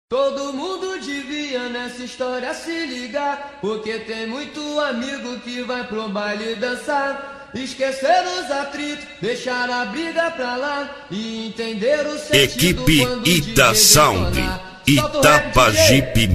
Todo mundo devia nessa história se ligar, porque tem muito amigo que vai pro baile dançar. Esquecer os atritos, deixar a briga pra lá e entender o sentido. Equipe quando Ita Sound, Itapajipe,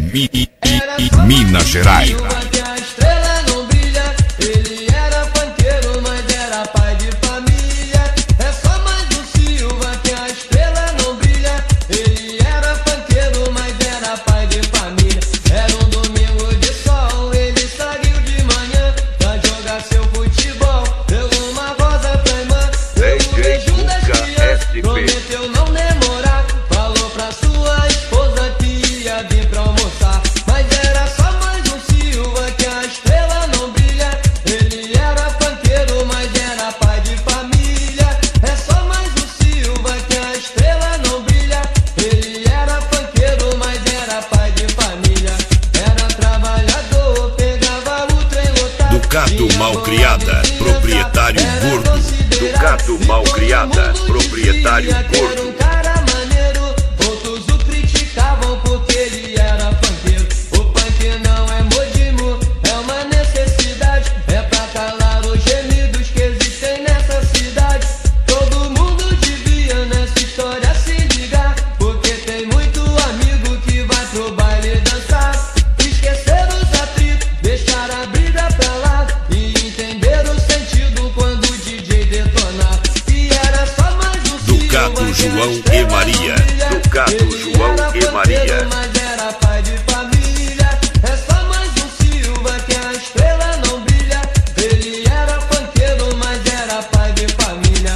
Minas Minas Gerais. Que a estrela não brilha, ele era funkeiro, mas era pai de família. É só mais um Silva que a estrela não brilha, ele era funkeiro, mas era pai de família. Era um domingo de sol, ele saiu de manhã pra jogar seu futebol. Deu uma rosa pra irmã, deu um beijo das crianças, prometeu não demorar, falou pra sua esposa que ia vir pra almoçar. Mas era só mais um Silva que a estrela não brilha, ele era funkeiro, mas era pai de família. É só mais um Silva que a estrela não brilha, ele era funkeiro, mas era pai de família. Era trabalhador, pegava o trem lotado. Ducato Malcriada, proprietário gordo. Ducato Malcriada, proprietário gordo. Um cara maneiro, outros o criticavam porque ele era funkeiro. O funk não é modismo, é uma necessidade, é pra calar os gemidos que existem nessa cidade. Todo mundo devia nessa história se ligar, porque tem muito amigo que vai pro baile dançar. Esquecer os atritos, deixar a briga pra lá e entender o sentido quando o DJ detonar. E era só mais um Ducato João e Maria. Ducato João e Maria. Mas era pai de família. É só mais um Silva que a estrela não brilha, ele era funkeiro, mas era pai de família.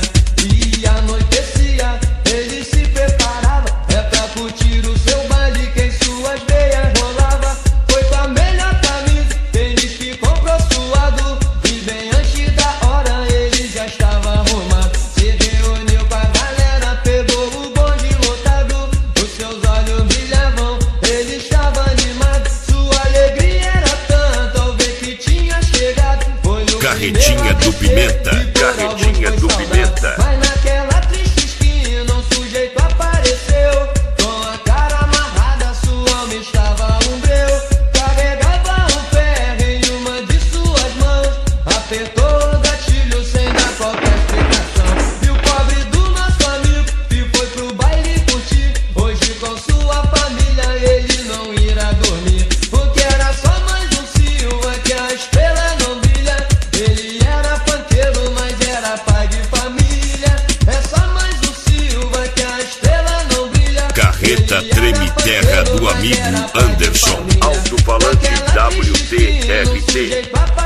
E anoitecia, ele se preparava, é pra curtir o seu baile que em suas veias rolava. Foi com a melhor camisa, tênis que comprou suado, e bem antes da hora ele já estava arrumado. Se reuniu com a galera, pegou o bonde lotado, os seus olhos brilhavam, ele estava animado. Sua alegria era tanta ao ver que tinha chegado. Foi o Carretinha do Pimenta, Carretinha do Pimenta. Mas naquela triste esquina um sujeito apareceu, com a cara amarrada, sua alma estava um breu. Carregava um ferro em uma de suas mãos, apertou o gatilho sem dar qualquer explicação. E o pobre do nosso amigo que foi pro baile curtir, hoje com sua família ele não irá dormir, porque era só mais um Silva que a estrela não brilha, ele era funkeiro, mas era pai de família. É só mais um Silva que a estrela não brilha. Carreta Treme Terra do amigo Anderson. Alto-falante WTRT.